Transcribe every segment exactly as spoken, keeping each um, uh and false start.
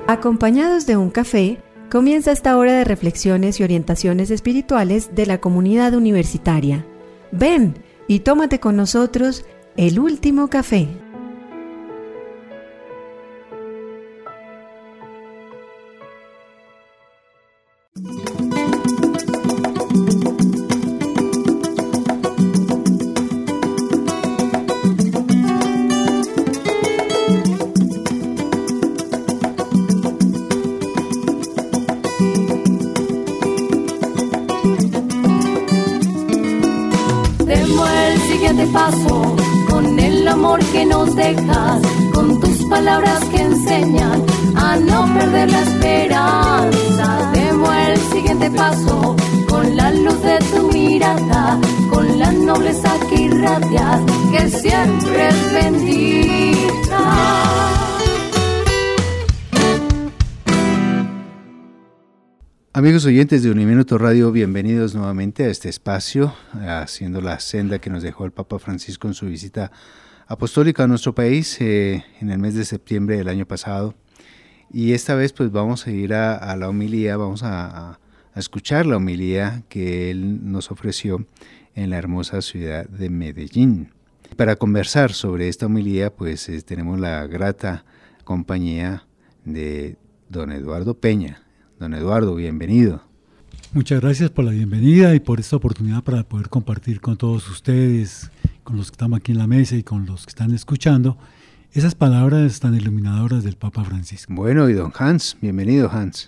Acompañados de un café, comienza esta hora de reflexiones y orientaciones espirituales de la comunidad universitaria. Ven y tómate con nosotros el último café. Paso con el amor que nos dejas, con tus palabras que enseñan a no perder la esperanza. Demos el siguiente paso con la luz de tu mirada, con la nobleza que irradias, que siempre es bendita. Amigos oyentes de Uniminuto Radio, bienvenidos nuevamente a este espacio, haciendo la senda que nos dejó el Papa Francisco en su visita apostólica a nuestro país eh, en el mes de septiembre del año pasado. Y esta vez pues vamos a ir a, a la homilía, vamos a, a, a escuchar la homilía que él nos ofreció en la hermosa ciudad de Medellín. Para conversar sobre esta homilía pues eh, tenemos la grata compañía de don Eduardo Peña. Don Eduardo, bienvenido. Muchas gracias por la bienvenida y por esta oportunidad para poder compartir con todos ustedes, con los que estamos aquí en la mesa y con los que están escuchando, esas palabras tan iluminadoras del Papa Francisco. Bueno, y don Hans, bienvenido Hans.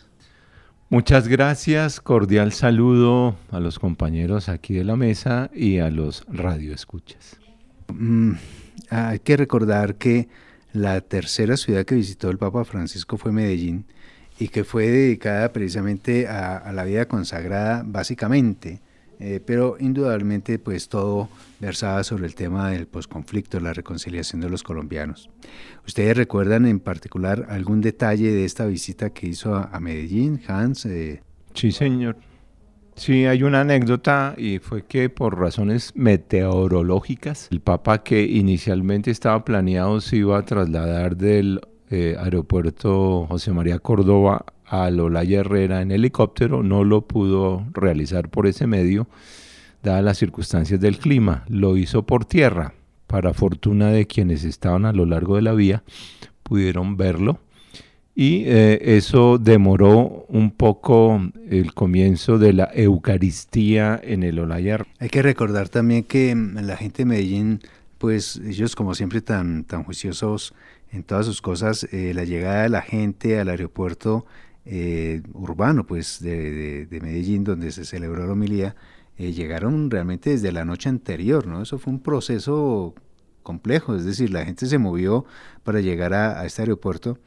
Muchas gracias, cordial saludo a los compañeros aquí de la mesa y a los radioescuchas. Mm, hay que recordar que la tercera ciudad que visitó el Papa Francisco fue Medellín, y que fue dedicada precisamente a, a la vida consagrada básicamente, eh, pero indudablemente pues todo versaba sobre el tema del posconflicto, la reconciliación de los colombianos. ¿Ustedes recuerdan en particular algún detalle de esta visita que hizo a, a Medellín, Hans? Eh... Sí, señor. Sí, hay una anécdota y fue que por razones meteorológicas, el Papa, que inicialmente estaba planeado, se iba a trasladar del Eh, aeropuerto José María Córdoba al Olaya Herrera en helicóptero, no lo pudo realizar por ese medio, dadas las circunstancias del clima. Lo hizo por tierra, para fortuna de quienes estaban a lo largo de la vía, pudieron verlo, y eh, eso demoró un poco el comienzo de la Eucaristía en el Olaya Herrera. Hay que recordar también que la gente de Medellín, pues ellos como siempre tan, tan juiciosos en todas sus cosas, eh, la llegada de la gente al aeropuerto eh, urbano pues de, de, de Medellín, donde se celebró la homilía, eh, llegaron realmente desde la noche anterior, ¿no? Eso fue un proceso complejo, es decir, la gente se movió para llegar a, a este aeropuerto,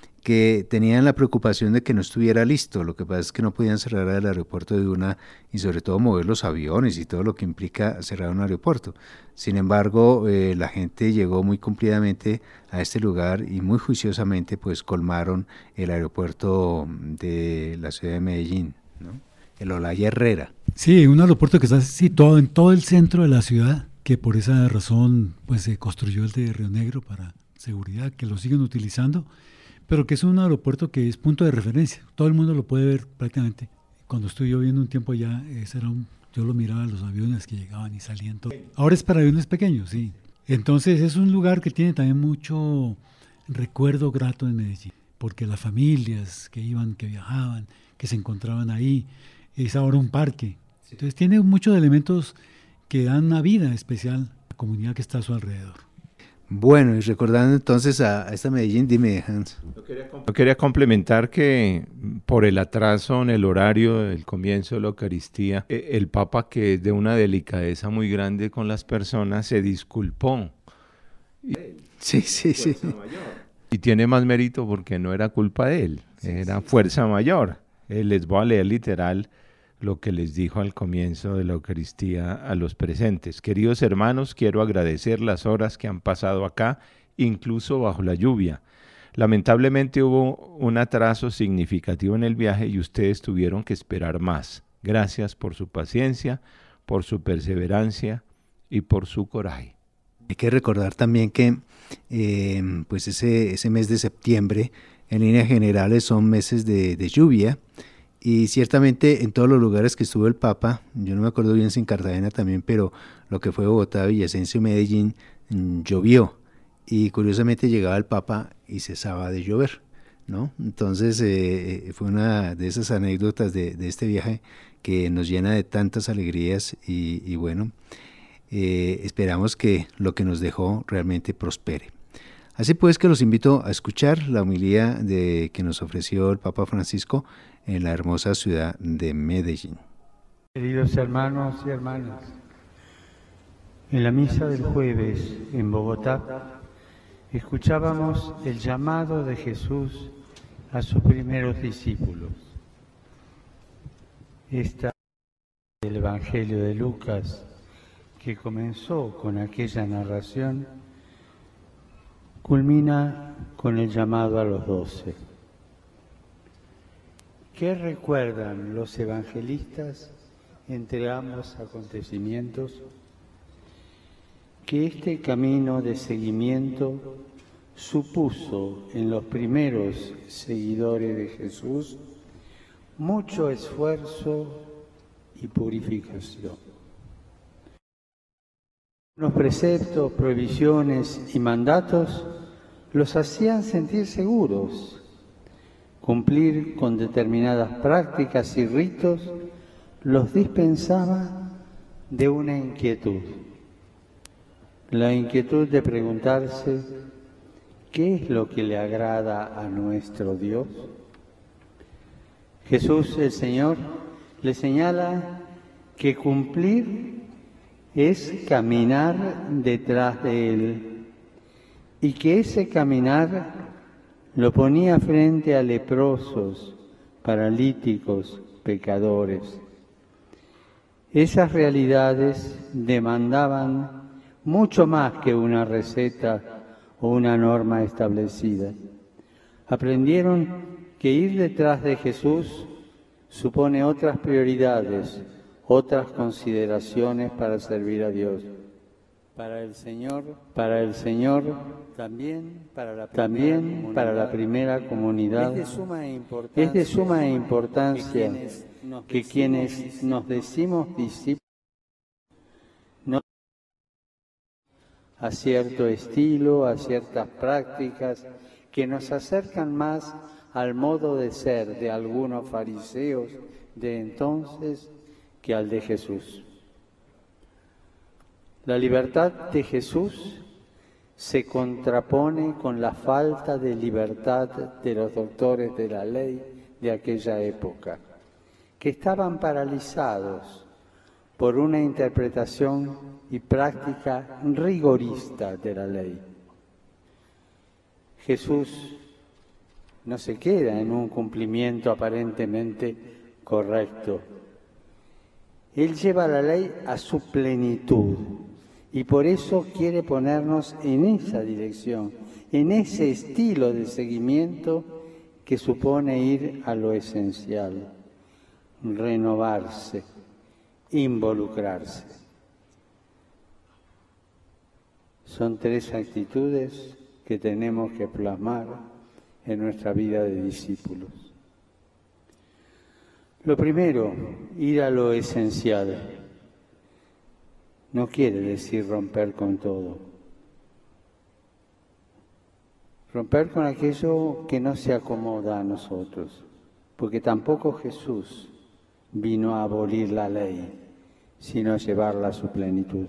que tenían la preocupación de que no estuviera listo. Lo que pasa es que no podían cerrar el aeropuerto de una, y sobre todo mover los aviones y todo lo que implica cerrar un aeropuerto. Sin embargo, eh, la gente llegó muy cumplidamente a este lugar y muy juiciosamente pues colmaron el aeropuerto de la ciudad de Medellín, ¿no? El Olaya Herrera. Sí, un aeropuerto que está situado en todo el centro de la ciudad, que por esa razón pues se construyó el de Río Negro para seguridad, que lo siguen utilizando, pero que es un aeropuerto que es punto de referencia. Todo el mundo lo puede ver prácticamente. Cuando estuve yo viendo un tiempo ya, ese era un, yo lo miraba, los aviones que llegaban y salían. Todo. Ahora es para aviones pequeños, sí. Entonces es un lugar que tiene también mucho recuerdo grato en Medellín, porque las familias que iban, que viajaban, que se encontraban ahí, es ahora un parque. Entonces tiene muchos elementos que dan una vida especial a la comunidad que está a su alrededor. Bueno, y recordando entonces a, a esta Medellín, dime, Hans. Yo quería, yo quería complementar que por el atraso en el horario del comienzo de la Eucaristía, el Papa, que es de una delicadeza muy grande con las personas, se disculpó. Sí, sí, sí. Y tiene más mérito porque no era culpa de él, era fuerza mayor. Eh, les voy a leer literal lo que les dijo al comienzo de la Eucaristía a los presentes. Queridos hermanos, quiero agradecer las horas que han pasado acá, incluso bajo la lluvia. Lamentablemente hubo un atraso significativo en el viaje y ustedes tuvieron que esperar más. Gracias por su paciencia, por su perseverancia y por su coraje. Hay que recordar también que eh, pues ese, ese mes de septiembre en líneas generales son meses de, de lluvia, y ciertamente en todos los lugares que estuvo el Papa, yo no me acuerdo bien si en Cartagena también, pero lo que fue Bogotá, Villavicencio, Medellín, mmm, llovió, y curiosamente llegaba el Papa y cesaba de llover, ¿no? Entonces eh, fue una de esas anécdotas de, de este viaje que nos llena de tantas alegrías, y, y bueno, eh, esperamos que lo que nos dejó realmente prospere. Así pues que los invito a escuchar la homilía de, que nos ofreció el Papa Francisco en la hermosa ciudad de Medellín. Queridos hermanos y hermanas, en la misa del jueves en Bogotá escuchábamos el llamado de Jesús a sus primeros discípulos. Esta del Evangelio de Lucas, que comenzó con aquella narración, culmina con el llamado a los doce. ¿Qué recuerdan los evangelistas entre ambos acontecimientos? Que este camino de seguimiento supuso en los primeros seguidores de Jesús mucho esfuerzo y purificación. Los preceptos, prohibiciones y mandatos los hacían sentir seguros. Cumplir con determinadas prácticas y ritos los dispensaba de una inquietud. La inquietud de preguntarse ¿qué es lo que le agrada a nuestro Dios? Jesús, el Señor, le señala que cumplir es caminar detrás de Él, y que ese caminar lo ponía frente a leprosos, paralíticos, pecadores. Esas realidades demandaban mucho más que una receta o una norma establecida. Aprendieron que ir detrás de Jesús supone otras prioridades, otras consideraciones para servir a Dios. Para el Señor, para el Señor, también para la primera, también comunidad, para la primera comunidad, es de suma importancia, es de suma importancia que quienes nos, que quienes nos decimos discípulos no a cierto estilo, a ciertas prácticas que nos acercan más al modo de ser de algunos fariseos de entonces que al de Jesús. La libertad de Jesús se contrapone con la falta de libertad de los doctores de la ley de aquella época, que estaban paralizados por una interpretación y práctica rigorista de la ley. Jesús no se queda en un cumplimiento aparentemente correcto. Él lleva la ley a su plenitud y por eso quiere ponernos en esa dirección, en ese estilo de seguimiento que supone ir a lo esencial, renovarse, involucrarse. Son tres actitudes que tenemos que plasmar en nuestra vida de discípulos. Lo primero, ir a lo esencial. No quiere decir romper con todo. Romper con aquello que no se acomoda a nosotros, porque tampoco Jesús vino a abolir la ley, sino a llevarla a su plenitud.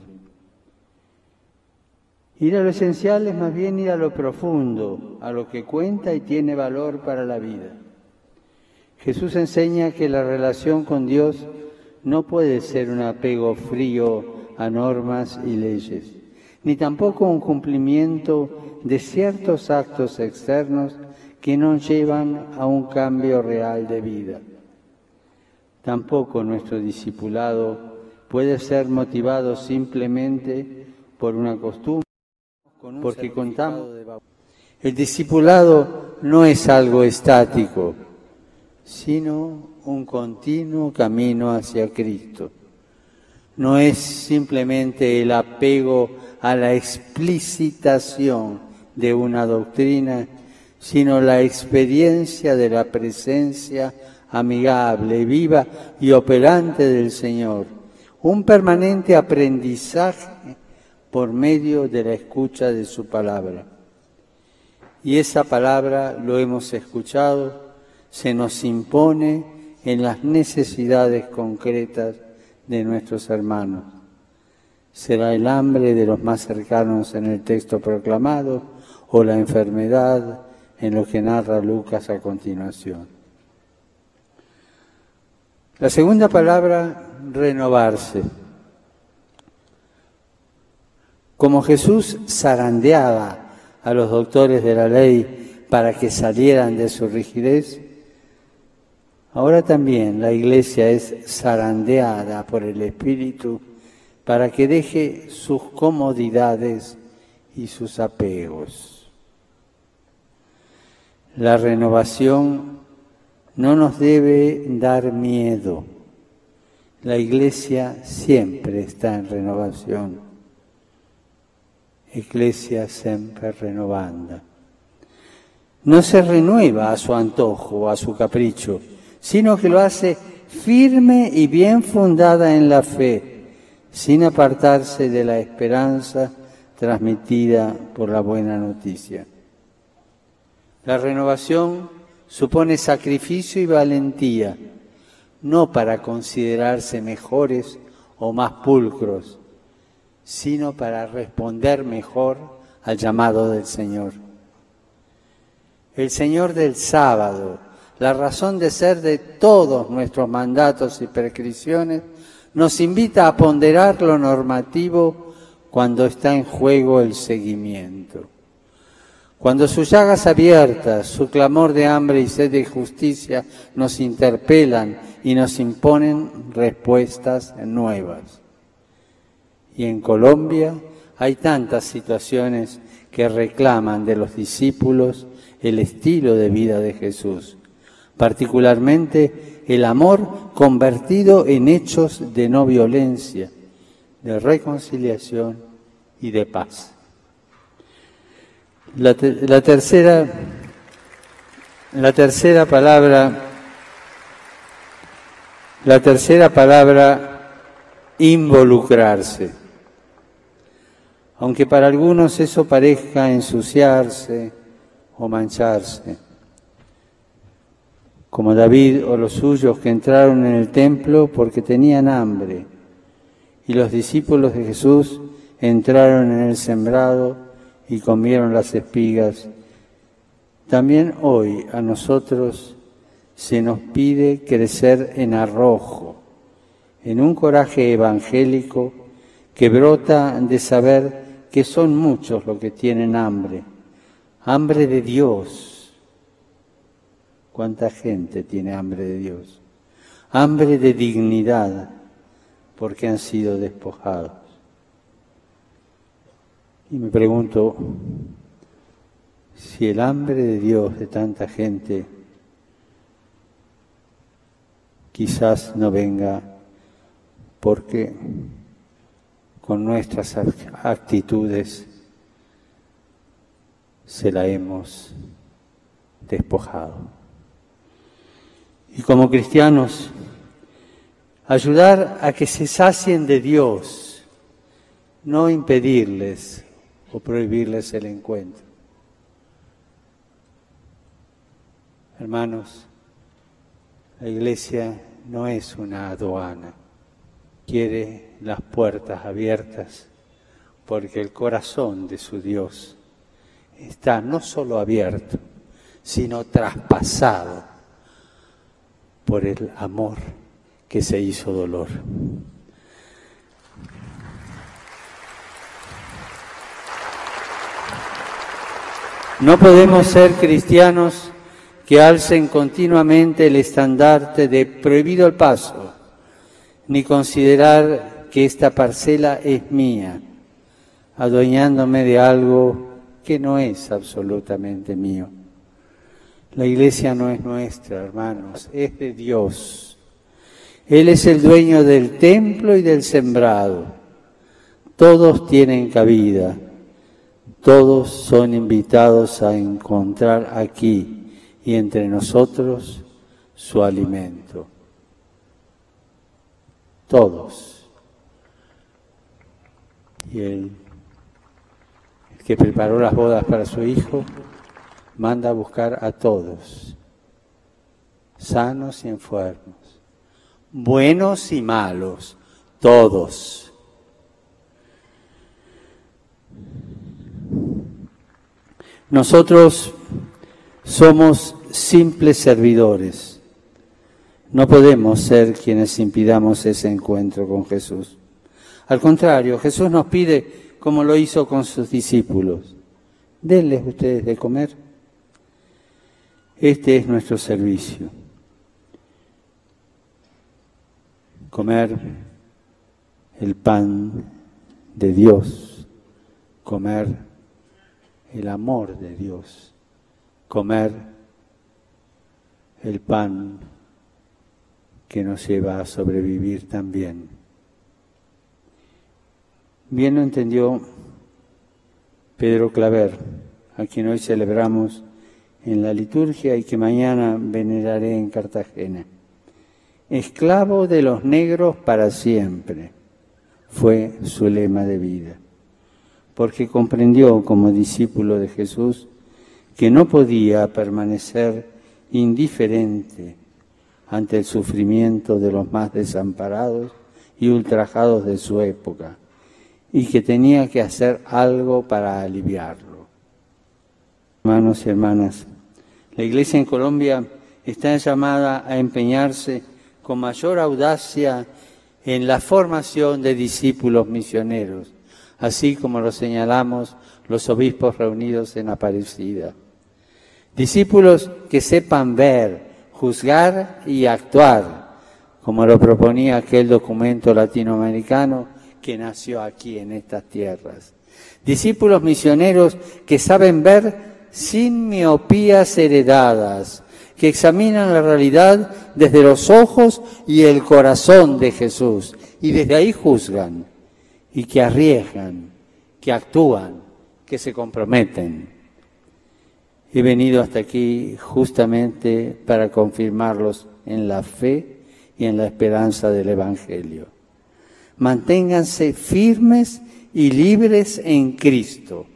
Ir a lo esencial es más bien ir a lo profundo, a lo que cuenta y tiene valor para la vida. Jesús enseña que la relación con Dios no puede ser un apego frío a normas y leyes, ni tampoco un cumplimiento de ciertos actos externos que no llevan a un cambio real de vida. Tampoco nuestro discipulado puede ser motivado simplemente por una costumbre, porque contamos. El discipulado no es algo estático, sino un continuo camino hacia Cristo. No es simplemente el apego a la explicitación de una doctrina, sino la experiencia de la presencia amigable, viva y operante del Señor. Un permanente aprendizaje por medio de la escucha de su palabra. Y esa palabra, lo hemos escuchado, se nos impone en las necesidades concretas de nuestros hermanos. Será el hambre de los más cercanos en el texto proclamado o la enfermedad en lo que narra Lucas a continuación. La segunda palabra, renovarse. Como Jesús zarandeaba a los doctores de la ley para que salieran de su rigidez, ahora también la Iglesia es zarandeada por el Espíritu para que deje sus comodidades y sus apegos. La renovación no nos debe dar miedo. La Iglesia siempre está en renovación. Ecclesia sempre renovanda. No se renueva a su antojo o a su capricho, sino que lo hace firme y bien fundada en la fe, sin apartarse de la esperanza transmitida por la buena noticia. La renovación supone sacrificio y valentía, no para considerarse mejores o más pulcros, sino para responder mejor al llamado del Señor. El Señor del sábado, la razón de ser de todos nuestros mandatos y prescripciones, nos invita a ponderar lo normativo cuando está en juego el seguimiento. Cuando sus llagas abiertas, su clamor de hambre y sed de justicia nos interpelan y nos imponen respuestas nuevas. Y en Colombia hay tantas situaciones que reclaman de los discípulos el estilo de vida de Jesús, particularmente el amor convertido en hechos de no violencia, de reconciliación y de paz. La, te- la tercera, la tercera palabra, la tercera palabra, involucrarse. Aunque para algunos eso parezca ensuciarse o mancharse. Como David o los suyos que entraron en el templo porque tenían hambre, y los discípulos de Jesús entraron en el sembrado y comieron las espigas. También hoy a nosotros se nos pide crecer en arrojo, en un coraje evangélico que brota de saber que son muchos los que tienen hambre, hambre de Dios. ¿Cuánta gente tiene hambre de Dios? Hambre de dignidad, porque han sido despojados. Y me pregunto si el hambre de Dios de tanta gente quizás no venga porque con nuestras actitudes se la hemos despojado. Y como cristianos, ayudar a que se sacien de Dios, no impedirles o prohibirles el encuentro. Hermanos, la Iglesia no es una aduana. Quiere las puertas abiertas porque el corazón de su Dios está no solo abierto, sino traspasado por el amor que se hizo dolor. No podemos ser cristianos que alcen continuamente el estandarte de prohibido el paso, ni considerar que esta parcela es mía, adueñándome de algo que no es absolutamente mío. La Iglesia no es nuestra, hermanos, es de Dios. Él es el dueño del templo y del sembrado. Todos tienen cabida, todos son invitados a encontrar aquí y entre nosotros su alimento. Todos. Y el, el que preparó las bodas para su hijo manda a buscar a todos, sanos y enfermos, buenos y malos, todos. Nosotros somos simples servidores. No podemos ser quienes impidamos ese encuentro con Jesús. Al contrario, Jesús nos pide, como lo hizo con sus discípulos, denles ustedes de comer. Este es nuestro servicio. Comer el pan de Dios, comer el amor de Dios, comer el pan que nos lleva a sobrevivir también. Bien lo entendió Pedro Claver, a quien hoy celebramos en la liturgia y que mañana veneraré en Cartagena. Esclavo de los negros para siempre, fue su lema de vida, porque comprendió como discípulo de Jesús que no podía permanecer indiferente ante el sufrimiento de los más desamparados y ultrajados de su época, y que tenía que hacer algo para aliviarlo. Hermanos y hermanas, la Iglesia en Colombia está llamada a empeñarse con mayor audacia en la formación de discípulos misioneros, así como lo señalamos los obispos reunidos en Aparecida. Discípulos que sepan ver, juzgar y actuar, como lo proponía aquel documento latinoamericano que nació aquí en estas tierras. Discípulos misioneros que saben ver sin miopías heredadas, que examinan la realidad desde los ojos y el corazón de Jesús, y desde ahí juzgan, y que arriesgan, que actúan, que se comprometen. He venido hasta aquí justamente para confirmarlos en la fe y en la esperanza del Evangelio. Manténganse firmes y libres en Cristo.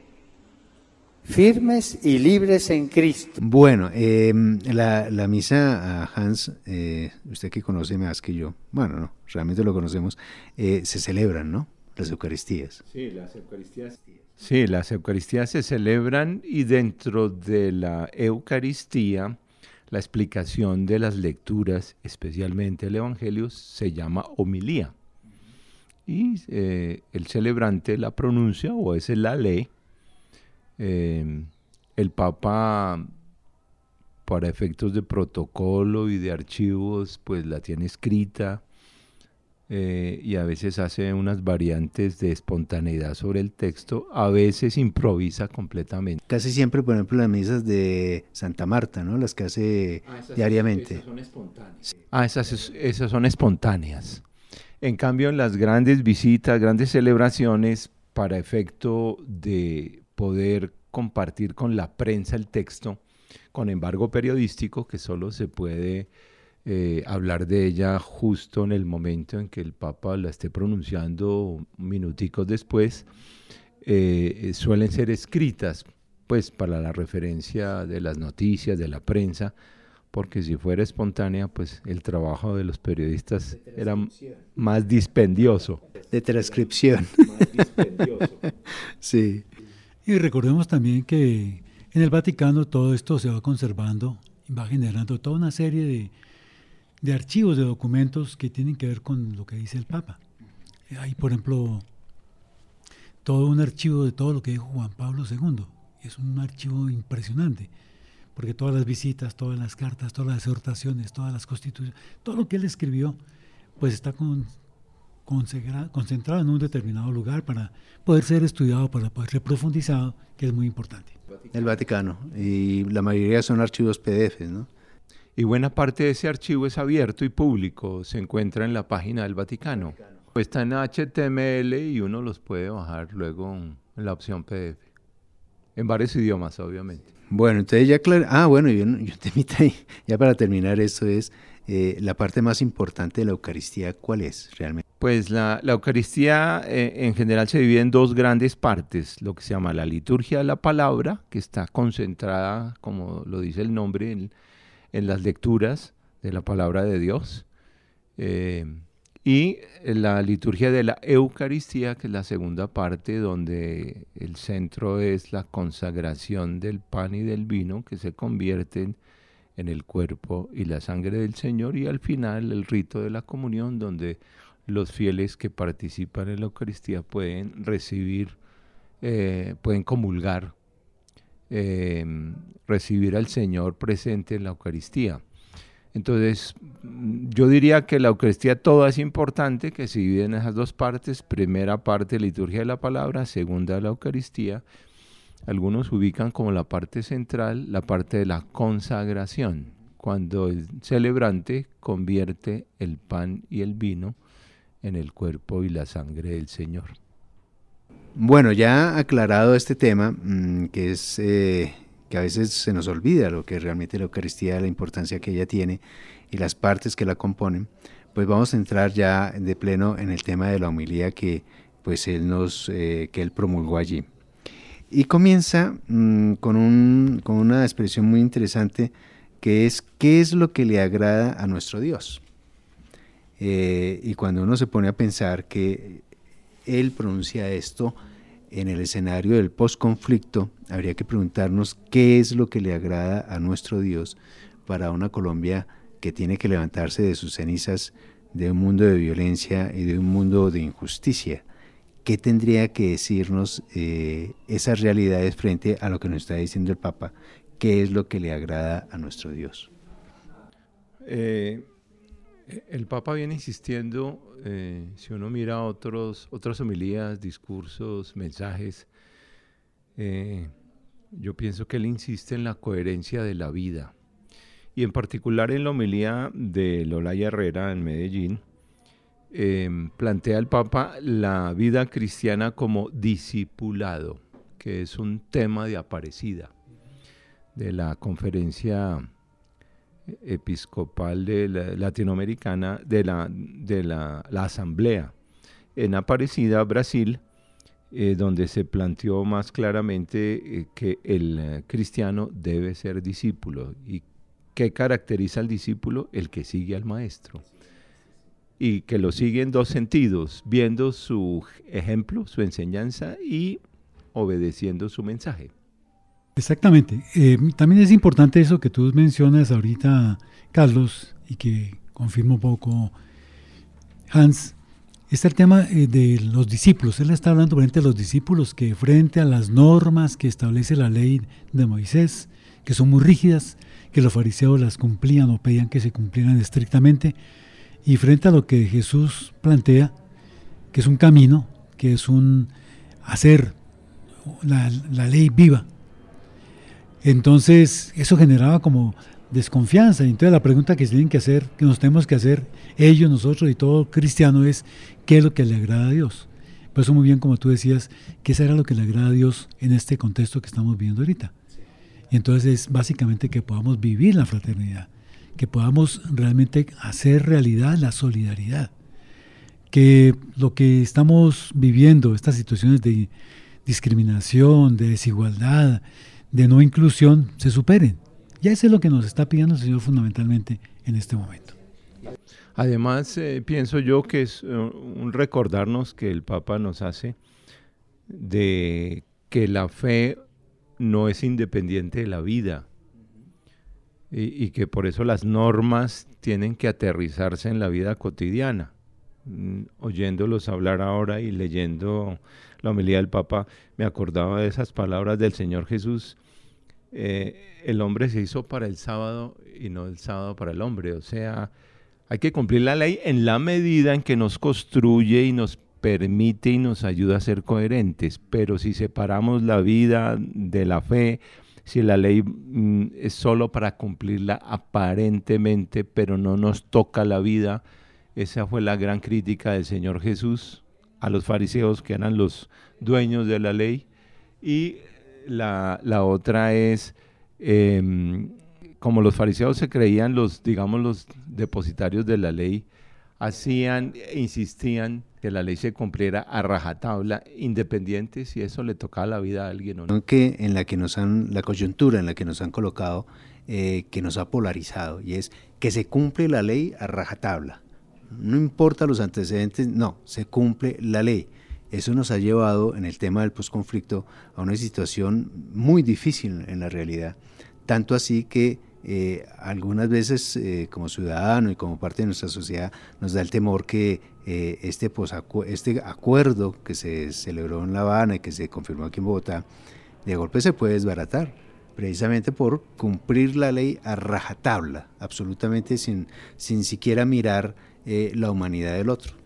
Firmes y libres en Cristo. Bueno, eh, la, la misa, Hans, eh, usted que conoce más que yo, bueno, no, realmente lo conocemos, eh, se celebran, ¿no? Las Eucaristías. Sí, las Eucaristías. Sí, las Eucaristías se celebran y dentro de la Eucaristía, la explicación de las lecturas, especialmente el Evangelio, se llama homilía. Y eh, el celebrante la pronuncia o esa es la ley. Eh, el Papa, para efectos de protocolo y de archivos, pues la tiene escrita eh, y a veces hace unas variantes de espontaneidad sobre el texto, a veces improvisa completamente. Casi siempre, por ejemplo, las misas de Santa Marta, ¿no? Las que hace ah, esas, diariamente. Esas son espontáneas. Ah, esas, esas son espontáneas. En cambio, en las grandes visitas, grandes celebraciones, para efecto de poder compartir con la prensa el texto, con embargo periodístico, que solo se puede eh, hablar de ella justo en el momento en que el Papa la esté pronunciando, minuticos después, eh, suelen ser escritas, pues para la referencia de las noticias, de la prensa, porque si fuera espontánea, pues el trabajo de los periodistas era más dispendioso. De transcripción. Más dispendioso. Sí. Y recordemos también que en el Vaticano todo esto se va conservando y va generando toda una serie de, de archivos, de documentos que tienen que ver con lo que dice el Papa. Hay, por ejemplo, todo un archivo de todo lo que dijo Juan Pablo segundo. Es un archivo impresionante, porque todas las visitas, todas las cartas, todas las exhortaciones, todas las constituciones, todo lo que él escribió, pues está con, concentrado en un determinado lugar para poder ser estudiado, para poder ser profundizado, que es muy importante. El Vaticano, y la mayoría son archivos P D F, ¿no? Y buena parte de ese archivo es abierto y público, se encuentra en la página del Vaticano. Está en H T M L y uno los puede bajar luego en la opción P D F. en varios idiomas, obviamente. Bueno, entonces ya claro, ah, bueno, yo, yo te invito ahí, ya para terminar esto es, eh, la parte más importante de la Eucaristía, ¿cuál es realmente? Pues la, la Eucaristía eh, en general se divide en dos grandes partes, lo que se llama la liturgia de la palabra, que está concentrada, como lo dice el nombre, en, en las lecturas de la palabra de Dios, eh, y la liturgia de la Eucaristía, que es la segunda parte, donde el centro es la consagración del pan y del vino, que se convierten en el cuerpo y la sangre del Señor, y al final el rito de la comunión, donde los fieles que participan en la Eucaristía pueden recibir, eh, pueden comulgar, eh, recibir al Señor presente en la Eucaristía. Entonces, yo diría que la Eucaristía toda es importante, que se divide en esas dos partes. Primera parte, liturgia de la palabra; segunda, la Eucaristía. Algunos ubican como la parte central, la parte de la consagración, cuando el celebrante convierte el pan y el vino en el cuerpo y la sangre del Señor. Bueno, ya aclarado este tema, mmm, que es... Eh... que a veces se nos olvida lo que realmente la Eucaristía, la importancia que ella tiene y las partes que la componen, pues vamos a entrar ya de pleno en el tema de la homilía que pues él nos eh, que él promulgó allí. Y comienza mmm, con, un, con una expresión muy interesante, que es ¿qué es lo que le agrada a nuestro Dios? Eh, y cuando uno se pone a pensar que él pronuncia esto en el escenario del posconflicto, habría que preguntarnos qué es lo que le agrada a nuestro Dios para una Colombia que tiene que levantarse de sus cenizas, de un mundo de violencia y de un mundo de injusticia. ¿Qué tendría que decirnos eh, esas realidades frente a lo que nos está diciendo el Papa? ¿Qué es lo que le agrada a nuestro Dios? Eh, el Papa viene insistiendo, eh, si uno mira otros, otras homilías, discursos, mensajes, eh, yo pienso que él insiste en la coherencia de la vida. Y en particular en la homilía de Olaya Herrera en Medellín, eh, plantea el Papa la vida cristiana como discipulado, que es un tema de Aparecida, de la conferencia episcopal de la, latinoamericana, de, la, de la, la asamblea en Aparecida, Brasil, eh, donde se planteó más claramente eh, que el eh, cristiano debe ser discípulo. ¿Y qué caracteriza al discípulo? El que sigue al maestro, y que lo sigue en dos sentidos: viendo su ejemplo, su enseñanza, y obedeciendo su mensaje. Exactamente. Eh, también es importante eso que tú mencionas ahorita, Carlos, y que confirma un poco Hans. Está el tema eh, de los discípulos. Él está hablando frente a los discípulos que frente a las normas que establece la ley de Moisés, que son muy rígidas, que los fariseos las cumplían o pedían que se cumplieran estrictamente, y frente a lo que Jesús plantea, que es un camino, que es un hacer la, la ley viva. Entonces eso generaba como desconfianza, y entonces la pregunta que se tienen que hacer, que nos tenemos que hacer ellos, nosotros y todo cristiano, es ¿qué es lo que le agrada a Dios? Por eso muy bien, como tú decías, que eso era lo que le agrada a Dios en este contexto que estamos viviendo ahorita. Y entonces es básicamente que podamos vivir la fraternidad, que podamos realmente hacer realidad la solidaridad, que lo que estamos viviendo, estas situaciones de discriminación, de desigualdad, de no inclusión, se superen. Ya eso es lo que nos está pidiendo el Señor fundamentalmente en este momento. Además, eh, pienso yo que es uh, un recordarnos que el Papa nos hace de que la fe no es independiente de la vida, y, y que por eso las normas tienen que aterrizarse en la vida cotidiana. Mm, oyéndolos hablar ahora y leyendo la homilía del Papa, me acordaba de esas palabras del Señor Jesús: eh, el hombre se hizo para el sábado y no el sábado para el hombre. O sea, hay que cumplir la ley en la medida en que nos construye y nos permite y nos ayuda a ser coherentes, pero si separamos la vida de la fe, si la ley mm, es solo para cumplirla aparentemente, pero no nos toca la vida, esa fue la gran crítica del Señor Jesús a los fariseos, que eran los dueños de la ley, y la, la otra es, eh, como los fariseos se creían los, digamos, los depositarios de la ley, hacían e insistían que la ley se cumpliera a rajatabla, independiente si eso le tocaba la vida a alguien o no. Que en la que nos han, la coyuntura en la que nos han colocado, eh, que nos ha polarizado, y es que se cumple la ley a rajatabla. No importa los antecedentes, no, se cumple la ley. Eso nos ha llevado en el tema del posconflicto a una situación muy difícil en la realidad, tanto así que eh, algunas veces eh, como ciudadano y como parte de nuestra sociedad nos da el temor que eh, este, posacu- este acuerdo que se celebró en La Habana y que se confirmó aquí en Bogotá, de golpe se puede desbaratar, precisamente por cumplir la ley a rajatabla, absolutamente sin, sin siquiera mirar eh, la humanidad del otro.